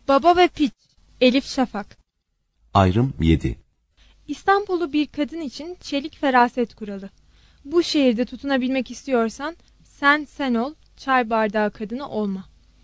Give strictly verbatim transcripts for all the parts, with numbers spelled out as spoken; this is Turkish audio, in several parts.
Baba ve Piç. Elif Şafak. Ayrım yedi. İstanbullu bir kadın için çelik feraset kuralı. Bu şehirde tutunabilmek istiyorsan sen sen ol, çay bardağı kadını olma.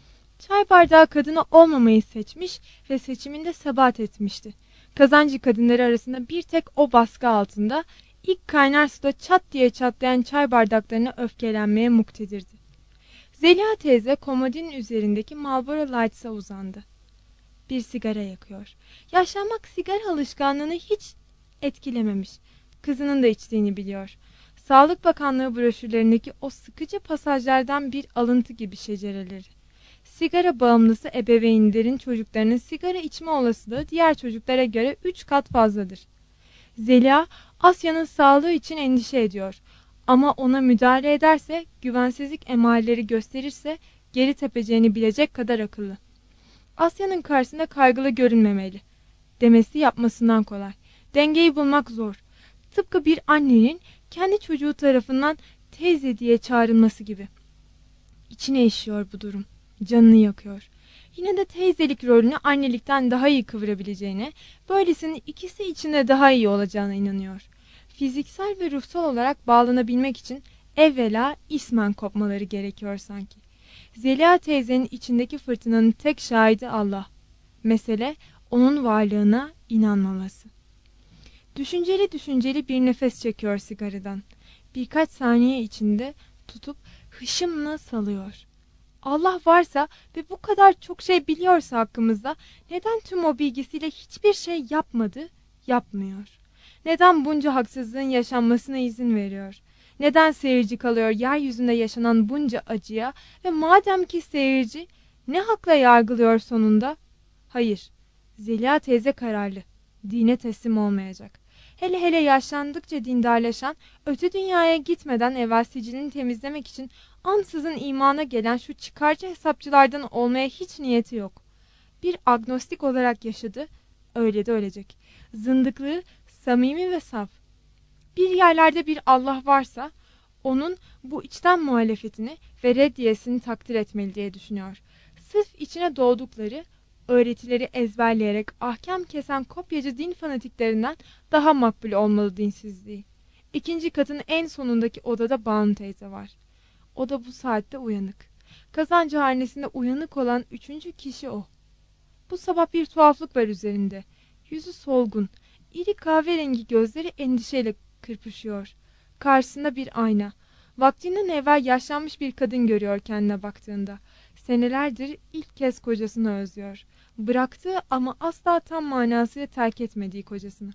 Çay bardağı kadını olmamayı seçmiş ve seçiminde sebat etmişti. Kazancı kadınları arasında bir tek o baskı altında ilk kaynar suda çat diye çatlayan çay bardaklarına öfkelenmeye muktedirdi. Zeliha teyze komodinin üzerindeki Marlboro Lights'a uzandı. Bir sigara yakıyor. Yaşlanmak sigara alışkanlığını hiç etkilememiş. Kızının da içtiğini biliyor. Sağlık Bakanlığı broşürlerindeki o sıkıcı pasajlardan bir alıntı gibi şecereleri. Sigara bağımlısı ebeveynlerin çocuklarının sigara içme olasılığı diğer çocuklara göre üç kat fazladır. Zeliha, Asya'nın sağlığı için endişe ediyor. Ama ona müdahale ederse, güvensizlik emareleri gösterirse geri tepeceğini bilecek kadar akıllı. Asya'nın karşısında kaygılı görünmemeli. Demesi yapmasından kolay. Dengeyi bulmak zor. Tıpkı bir annenin kendi çocuğu tarafından teyze diye çağrılması gibi. İçine işiyor bu durum. Canını yakıyor. Yine de teyzelik rolünü annelikten daha iyi kıvırabileceğine, böylesinin ikisi içinde daha iyi olacağına inanıyor. Fiziksel ve ruhsal olarak bağlanabilmek için evvela ismen kopmaları gerekiyor sanki. Zeliha teyzenin içindeki fırtınanın tek şahidi Allah. Mesele onun varlığına inanmaması. Düşünceli düşünceli bir nefes çekiyor sigaradan. Birkaç saniye içinde tutup hışımla salıyor. Allah varsa ve bu kadar çok şey biliyorsa hakkımızda neden tüm o bilgisiyle hiçbir şey yapmadı, yapmıyor? Neden bunca haksızlığın yaşanmasına izin veriyor? Neden seyirci kalıyor yeryüzünde yaşanan bunca acıya ve madem ki seyirci ne hakla yargılıyor sonunda? Hayır, Zeliha teyze kararlı, dine teslim olmayacak. Hele hele yaşlandıkça dindarlaşan, öte dünyaya gitmeden evvel sicilini temizlemek için ansızın imana gelen şu çıkarcı hesapçılardan olmaya hiç niyeti yok. Bir agnostik olarak yaşadı, öyle de ölecek. Zındıklığı samimi ve saf. Bir yerlerde bir Allah varsa, onun bu içten muhalefetini ve reddiyesini takdir etmeli diye düşünüyor. Sırf içine doğdukları, öğretileri ezberleyerek ahkam kesen kopyacı din fanatiklerinden daha makbul olmalı dinsizliği. İkinci katın en sonundaki odada Banu teyze var. O da bu saatte uyanık. Kazancı hanesinde uyanık olan üçüncü kişi o. Bu sabah bir tuhaflık var üzerinde. Yüzü solgun, iri kahverengi gözleri endişeyle kırpışıyor. Karşısında bir ayna. Vaktinden evvel yaşlanmış bir kadın görüyor kendine baktığında. Senelerdir ilk kez kocasını özlüyor. Bıraktığı ama asla tam manasıyla terk etmediği kocasını.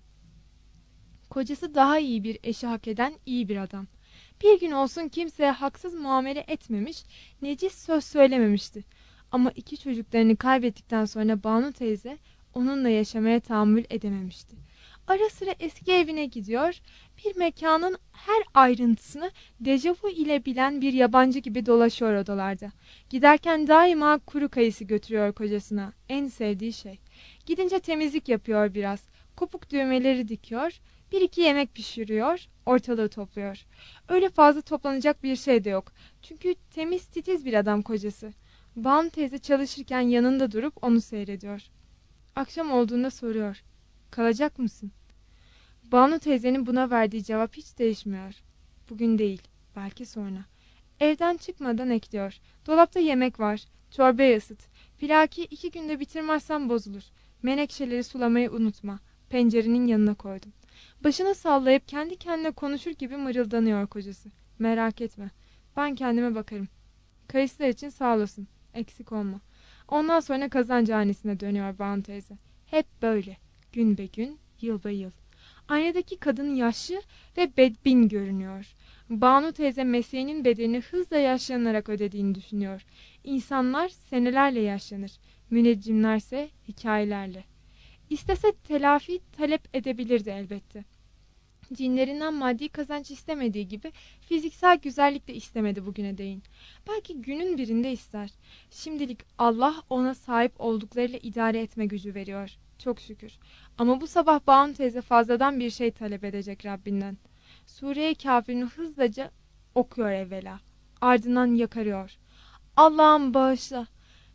Kocası daha iyi bir eşi hak eden iyi bir adam. Bir gün olsun kimseye haksız muamele etmemiş, necis söz söylememişti. Ama iki çocuklarını kaybettikten sonra Banu teyze onunla yaşamaya tahammül edememişti. Ara sıra eski evine gidiyor, bir mekanın her ayrıntısını dejavu ile bilen bir yabancı gibi dolaşıyor odalarda. Giderken daima kuru kayısı götürüyor kocasına, en sevdiği şey. Gidince temizlik yapıyor biraz, kopuk düğmeleri dikiyor, bir iki yemek pişiriyor, ortalığı topluyor. Öyle fazla toplanacak bir şey de yok. Çünkü temiz titiz bir adam kocası. Banu teyze çalışırken yanında durup onu seyrediyor. Akşam olduğunda soruyor. Kalacak mısın? Banu teyzenin buna verdiği cevap hiç değişmiyor. Bugün değil, belki sonra. Evden çıkmadan ekliyor. Dolapta yemek var, çorbayı ısıt. Pilaki iki günde bitirmezsen bozulur. Menekşeleri sulamayı unutma. Pencerenin yanına koydum. Başını sallayıp kendi kendine konuşur gibi mırıldanıyor kocası. Merak etme, ben kendime bakarım. Kayısılar için sağ olasın, eksik olma. Ondan sonra kazancıhanesine dönüyor Banu teyze. Hep böyle, gün be gün, yıl be yıl. Aynadaki kadın yaşlı ve bedbin görünüyor. Banu teyze mesleğinin bedelini hızla yaşlanarak ödediğini düşünüyor. İnsanlar senelerle yaşlanır, müneccimlerse hikayelerle. İstese telafi talep edebilirdi elbette. Cinlerinden maddi kazanç istemediği gibi fiziksel güzellik de istemedi bugüne değin. Belki günün birinde ister. Şimdilik Allah ona sahip olduklarıyla idare etme gücü veriyor. Çok şükür. Ama bu sabah Banu teyze fazladan bir şey talep edecek Rabbinden. Sure-i Kafir'ini hızlıca okuyor evvela. Ardından yakarıyor. Allah'ım bağışla.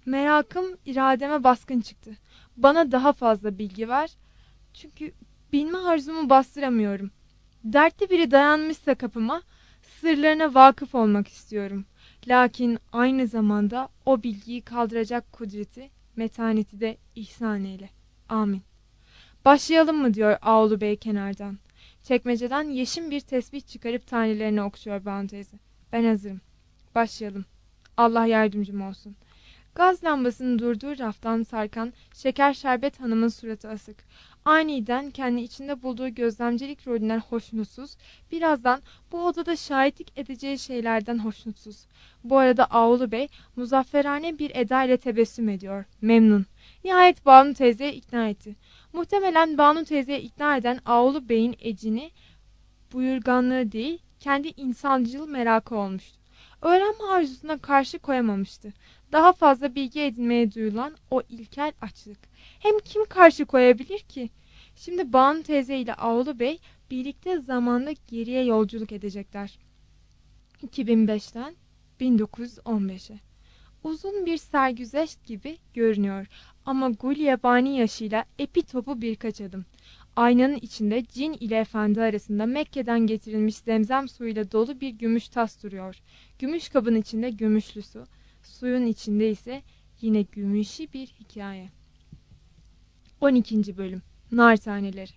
Merakım irademe baskın çıktı. Bana daha fazla bilgi ver. Çünkü bilme arzumu bastıramıyorum. Dertli biri dayanmışsa kapıma, sırlarına vakıf olmak istiyorum. Lakin aynı zamanda o bilgiyi kaldıracak kudreti, metaneti de ihsan eyle. Amin. Başlayalım mı diyor Ağulu Bey kenardan. Çekmeceden yeşim bir tesbih çıkarıp tanelerini okşuyor Banu teyze. Ben hazırım. Başlayalım. Allah yardımcım olsun. Gaz lambasının durduğu raftan sarkan Şeker Şerbet Hanım'ın suratı asık. Aniden kendi içinde bulduğu gözlemcilik rolünden hoşnutsuz, birazdan bu odada şahitlik edeceği şeylerden hoşnutsuz. Bu arada Ağulu Bey muzafferane bir eda ile tebessüm ediyor. Memnun. Nihayet Banu teyzeye ikna etti. Muhtemelen Banu teyzeye ikna eden Ağulu Bey'in ecini, buyurganlığı değil, kendi insancıl merakı olmuştu. Öğrenme arzusuna karşı koyamamıştı. Daha fazla bilgi edinmeye duyulan o ilkel açlık. Hem kim karşı koyabilir ki? Şimdi Banu teyze ile Ağulu Bey birlikte zamanda geriye yolculuk edecekler. iki bin beşten bin dokuz yüz on beşe. Uzun bir sergüzeşt gibi görünüyor ama gul yabani yaşıyla epi topu birkaç adım. Aynanın içinde cin ile efendi arasında Mekke'den getirilmiş zemzem suyuyla dolu bir gümüş tas duruyor. Gümüş kabın içinde gümüşlü su, suyun içinde ise yine gümüşü bir hikaye. on ikinci bölüm. Nar taneleri.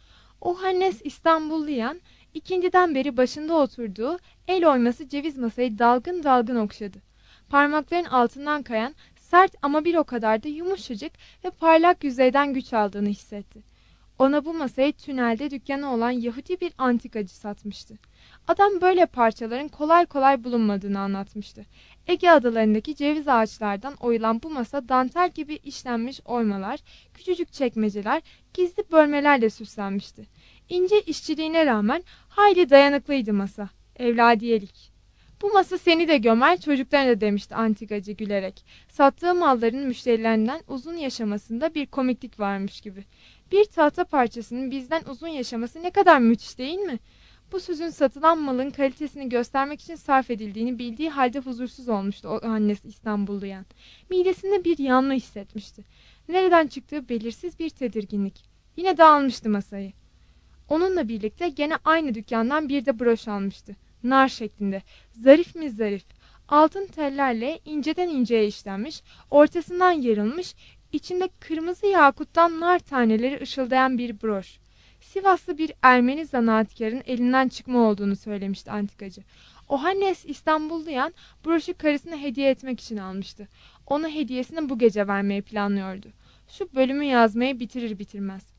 O Hannes İstanbulluyan ikindiden beri başında oturduğu el oyması ceviz masayı dalgın dalgın okşadı. Parmakların altından kayan sert ama bir o kadar da yumuşacık ve parlak yüzeyden güç aldığını hissetti. Ona bu masayı tünelde dükkanı olan Yahudi bir antikacı satmıştı. Adam böyle parçaların kolay kolay bulunmadığını anlatmıştı. Ege adalarındaki ceviz ağaçlardan oyulan bu masa dantel gibi işlenmiş oymalar, küçücük çekmeceler, gizli bölmelerle süslenmişti. İnce işçiliğine rağmen hayli dayanıklıydı masa. Evladiyelik. Bu masa seni de gömer, çocuklarına da demişti antikacı gülerek. Sattığı malların müşterilerinden uzun yaşamasında bir komiklik varmış gibi. Bir tahta parçasının bizden uzun yaşaması ne kadar müthiş değil mi? Bu sözün satılan malın kalitesini göstermek için sarf edildiğini bildiği halde huzursuz olmuştu o annesi İstanbulluyan. Midesinde bir yanma hissetmişti. Nereden çıktığı belirsiz bir tedirginlik. Yine de almıştı masayı. Onunla birlikte gene aynı dükkandan bir de broş almıştı. Nar şeklinde. Zarif mi zarif. Altın tellerle inceden inceye işlenmiş, ortasından yarılmış, içinde kırmızı yakuttan nar taneleri ışıldayan bir broş. Sivaslı bir Ermeni zanaatkarın elinden çıkma olduğunu söylemişti antikacı. Ohannes İstanbulluyan broşu karısına hediye etmek için almıştı. Ona hediyesini bu gece vermeyi planlıyordu. Şu bölümü yazmayı bitirir bitirmez.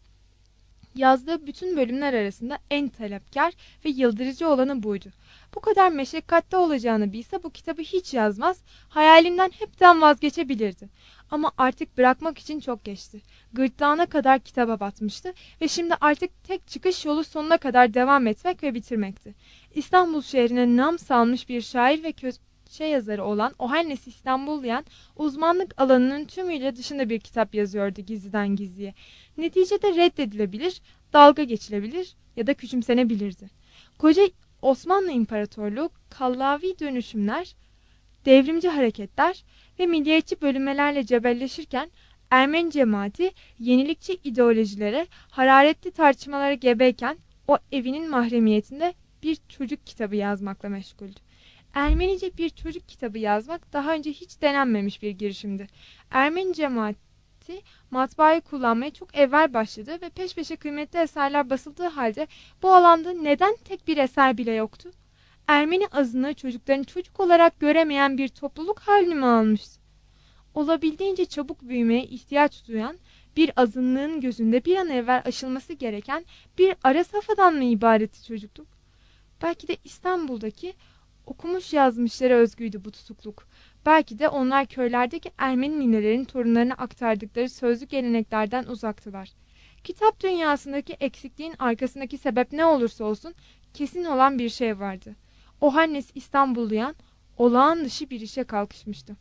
Yazdığı bütün bölümler arasında en talepkar ve yıldırıcı olanı buydu. Bu kadar meşakkatli olacağını bilse bu kitabı hiç yazmaz, hayalinden hepten vazgeçebilirdi. Ama artık bırakmak için çok geçti. Gırtlağına kadar kitaba batmıştı ve şimdi artık tek çıkış yolu sonuna kadar devam etmek ve bitirmekti. İstanbul şehrine nam salmış bir şair ve köşe yazarı olan Ohannes İstanbulluyan uzmanlık alanının tümüyle dışında bir kitap yazıyordu gizliden gizliye. Neticede reddedilebilir, dalga geçilebilir ya da küçümsenebilirdi. Koca Osmanlı İmparatorluğu kallavi dönüşümler, devrimci hareketler ve milliyetçi bölünmelerle cebelleşirken Ermeni cemaati yenilikçi ideolojilere, hararetli tartışmalara gebeyken o evinin mahremiyetinde bir çocuk kitabı yazmakla meşguldü. Ermenice bir çocuk kitabı yazmak daha önce hiç denenmemiş bir girişimdi. Ermeni cemaati matbaayı kullanmaya çok evvel başladı ve peş peşe kıymetli eserler basıldığı halde bu alanda neden tek bir eser bile yoktu? Ermeni azınlığı çocuklarını çocuk olarak göremeyen bir topluluk halini mi almıştı? Olabildiğince çabuk büyümeye ihtiyaç duyan bir azınlığın gözünde bir an evvel aşılması gereken bir ara safhadan mı ibaretti çocukluk? Belki de İstanbul'daki okumuş yazmışlara özgüydü bu tutukluk. Belki de onlar köylerdeki Ermeni ninelerin torunlarına aktardıkları sözlü geleneklerden uzaktılar. Kitap dünyasındaki eksikliğin arkasındaki sebep ne olursa olsun kesin olan bir şey vardı. Ohannes İstanbulluyan olağan dışı bir işe kalkışmıştı.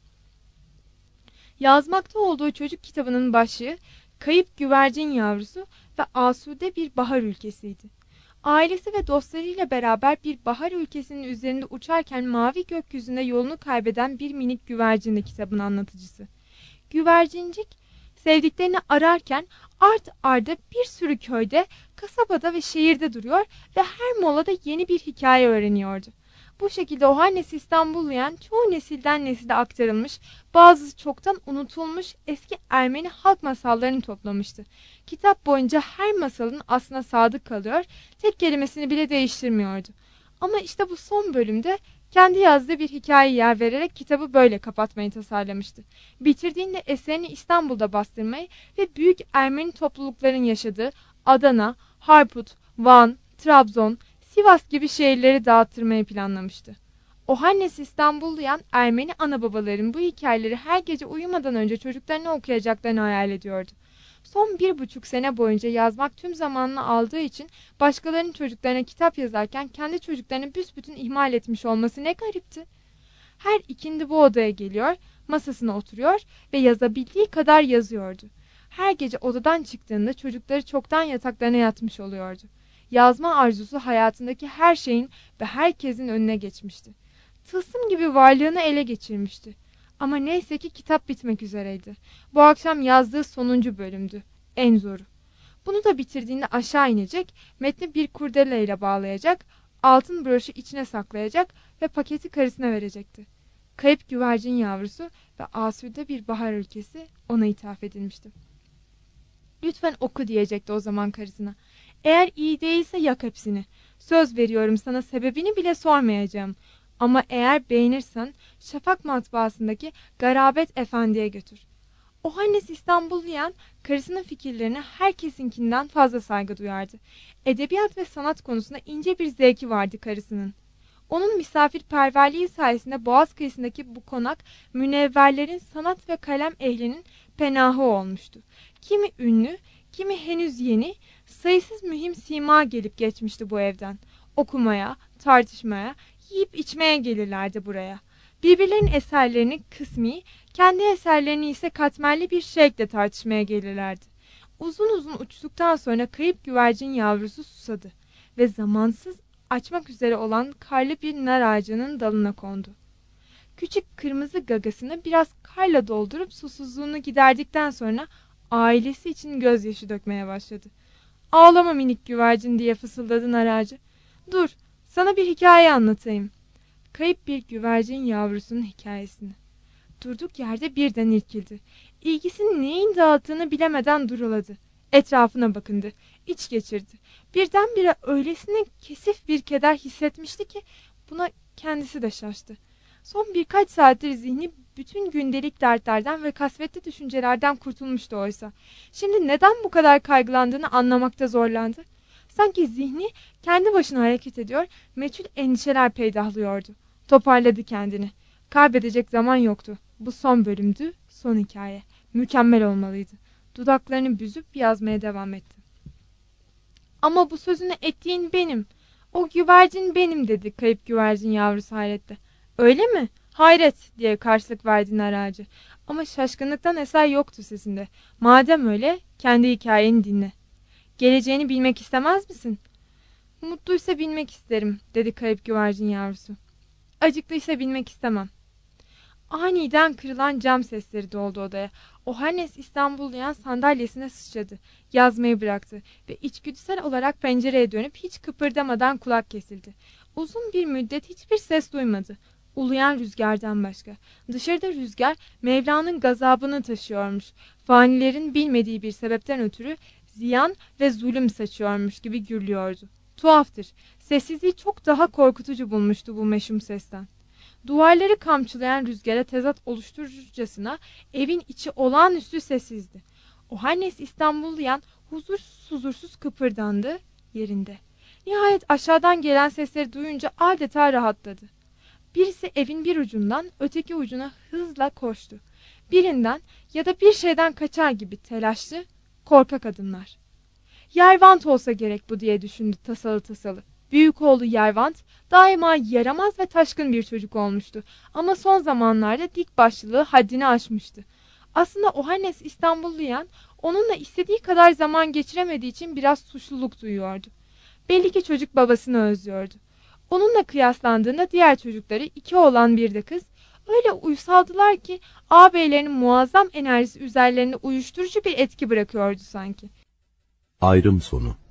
Yazmakta olduğu çocuk kitabının başlığı Kayıp Güvercin Yavrusu ve Asude Bir Bahar Ülkesiydi. Ailesi ve dostlarıyla beraber bir bahar ülkesinin üzerinde uçarken mavi gökyüzünde yolunu kaybeden bir minik güvercindi kitabın anlatıcısı. Güvercincik sevdiklerini ararken art arda bir sürü köyde, kasabada ve şehirde duruyor ve her molada yeni bir hikaye öğreniyordu. Bu şekilde Ohannes İstanbulluyan çoğu nesilden nesile aktarılmış, bazısı çoktan unutulmuş eski Ermeni halk masallarını toplamıştı. Kitap boyunca her masalın aslına sadık kalıyor, tek kelimesini bile değiştirmiyordu. Ama işte bu son bölümde kendi yazdığı bir hikaye yer vererek kitabı böyle kapatmayı tasarlamıştı. Bitirdiğinde eserini İstanbul'da bastırmayı ve büyük Ermeni toplulukların yaşadığı Adana, Harput, Van, Trabzon, Sivas gibi şehirleri dağıttırmayı planlamıştı. Ohannes İstanbulluyan Ermeni anababaların bu hikayeleri her gece uyumadan önce çocuklarına okuyacaklarını hayal ediyordu. Son bir buçuk sene boyunca yazmak tüm zamanını aldığı için başkalarının çocuklarına kitap yazarken kendi çocuklarını büsbütün ihmal etmiş olması ne garipti. Her ikindi bu odaya geliyor, masasına oturuyor ve yazabildiği kadar yazıyordu. Her gece odadan çıktığında çocukları çoktan yataklarına yatmış oluyordu. Yazma arzusu hayatındaki her şeyin ve herkesin önüne geçmişti. Tılsım gibi varlığını ele geçirmişti. Ama neyse ki kitap bitmek üzereydi. Bu akşam yazdığı sonuncu bölümdü. En zoru. Bunu da bitirdiğinde aşağı inecek, metni bir kurdeleyle bağlayacak, altın broşu içine saklayacak ve paketi karısına verecekti. Kayıp güvercin yavrusu ve asude bir bahar ülkesi ona ithaf edilmişti. Lütfen oku diyecekti o zaman karısına. Eğer iyi değilse yak hepsini. Söz veriyorum sana sebebini bile sormayacağım. Ama eğer beğenirsen Şafak matbaasındaki Garabet Efendi'ye götür. Ohannes İstanbulluyan karısının fikirlerine herkesinkinden fazla saygı duyardı. Edebiyat ve sanat konusunda ince bir zevki vardı karısının. Onun misafirperverliği sayesinde Boğaz kıyısındaki bu konak münevverlerin, sanat ve kalem ehlinin penahı olmuştu. Kimi ünlü, kimi henüz yeni, sayısız mühim sima gelip geçmişti bu evden. Okumaya, tartışmaya, yiyip içmeye gelirlerdi buraya. Birbirlerinin eserlerini kısmi, kendi eserlerini ise katmerli bir şevkle tartışmaya gelirlerdi. Uzun uzun uçtuktan sonra kayıp güvercin yavrusu susadı ve zamansız açmak üzere olan karlı bir nar ağacının dalına kondu. Küçük kırmızı gagasını biraz karla doldurup susuzluğunu giderdikten sonra ailesi için gözyaşı dökmeye başladı. "Ağlama minik güvercin," diye fısıldadı nar ağacı. "Dur, sana bir hikaye anlatayım." Kayıp bir güvercin yavrusunun hikayesini. Durduk yerde birden irkildi. İlgisini neyin dağıttığını bilemeden duruladı. Etrafına bakındı. İç geçirdi. Birdenbire öylesine kesif bir keder hissetmişti ki buna kendisi de şaştı. Son birkaç saattir zihni bütün gündelik dertlerden ve kasvetli düşüncelerden kurtulmuştu oysa. Şimdi neden bu kadar kaygılandığını anlamakta zorlandı. Sanki zihni kendi başına hareket ediyor, meçhul endişeler peydahlıyordu. Toparladı kendini. Kaybedecek zaman yoktu. Bu son bölümdü, son hikaye. Mükemmel olmalıydı. Dudaklarını büzüp yazmaya devam etti. "Ama bu sözünü ettiğin benim. O güvercin benim," dedi kayıp güvercin yavrusu hayretle. "Öyle mi? Hayret," diye karşılık verdi nar ağacı. Ama şaşkınlıktan eser yoktu sesinde. "Madem öyle, kendi hikayeni dinle. Geleceğini bilmek istemez misin?" "Mutluysa bilmek isterim," dedi kayıp güvercin yavrusu. "Acıklıysa bilmek istemem." Aniden kırılan cam sesleri doldu odaya. Ohannes İstanbulluyan sandalyesine sıçradı. Yazmayı bıraktı ve içgüdüsel olarak pencereye dönüp hiç kıpırdamadan kulak kesildi. Uzun bir müddet hiçbir ses duymadı. Uluyan rüzgardan başka. Dışarıda rüzgar Mevla'nın gazabını taşıyormuş. Fanilerin bilmediği bir sebepten ötürü ziyan ve zulüm saçıyormuş gibi gürlüyordu. Tuhaftır. Sessizliği çok daha korkutucu bulmuştu bu meşhum sesten. Duvarları kamçılayan rüzgara tezat oluşturucasına evin içi olağanüstü sessizdi. Ohannes İstanbulluyan huzursuz huzursuz kıpırdandı yerinde. Nihayet aşağıdan gelen sesleri duyunca adeta rahatladı. Birisi evin bir ucundan öteki ucuna hızla koştu. Birinden ya da bir şeyden kaçar gibi telaşlı, korkak adımlar. Yervant olsa gerek bu diye düşündü tasalı tasalı. Büyük oğlu Yervant daima yaramaz ve taşkın bir çocuk olmuştu. Ama son zamanlarda dik başlılığı haddini aşmıştı. Aslında Ohannes İstanbulluyan onunla istediği kadar zaman geçiremediği için biraz suçluluk duyuyordu. Belli ki çocuk babasını özlüyordu. Onunla kıyaslandığında diğer çocukları iki oğlan bir de kız, Öyle uysaldılar ki ağabeylerinin muazzam enerjisi üzerlerinde uyuşturucu bir etki bırakıyordu sanki. Ayrım sonu.